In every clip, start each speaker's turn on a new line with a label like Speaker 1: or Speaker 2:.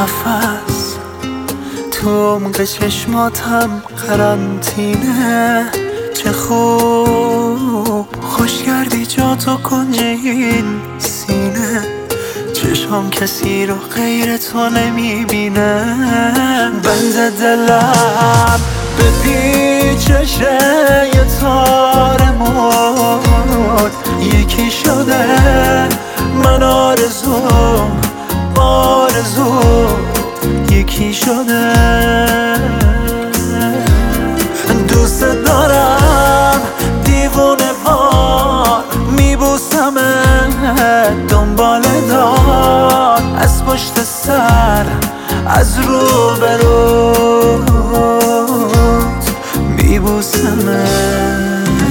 Speaker 1: نفس تو عمق چشماتم قرنطینه. چه خوب خوش کردی جا تو کنج این سینه. چشم کسی رو غیر تو نمیبینه. بند دلم به پیچش یه تار موت یکی شده. من آرزوم یکی شده. دوست دارم دیوونه وار میبوسمت دنبال دار از پشت سر از رو به روت میبوسمت.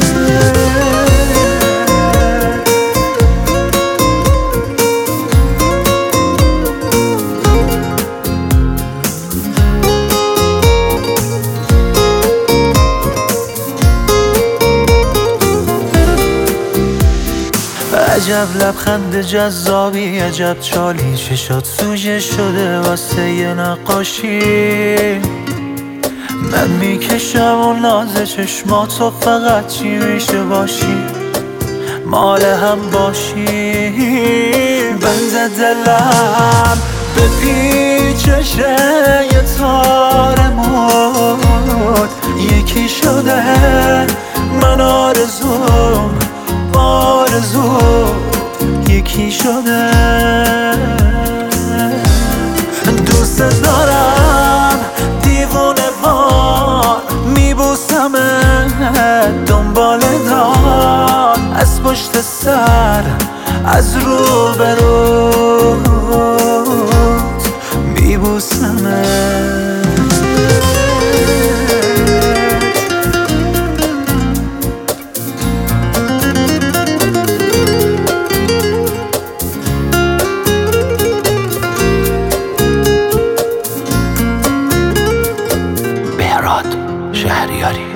Speaker 1: عجب لبخند جذابی، عجب چالی، چشات سوژه شده واسه یه نقاشی. من میکشم و ناز چشماتو فقط چی میشه باشی، مال هم باشی. بند دلم به پیچش یه تار موت یکی شده. من آرزوم یکی شده. دوست دارم دیوونه وار میبوسمت دنبال دار از پشت سر از رو به روت میبوسمت.
Speaker 2: شهریاری.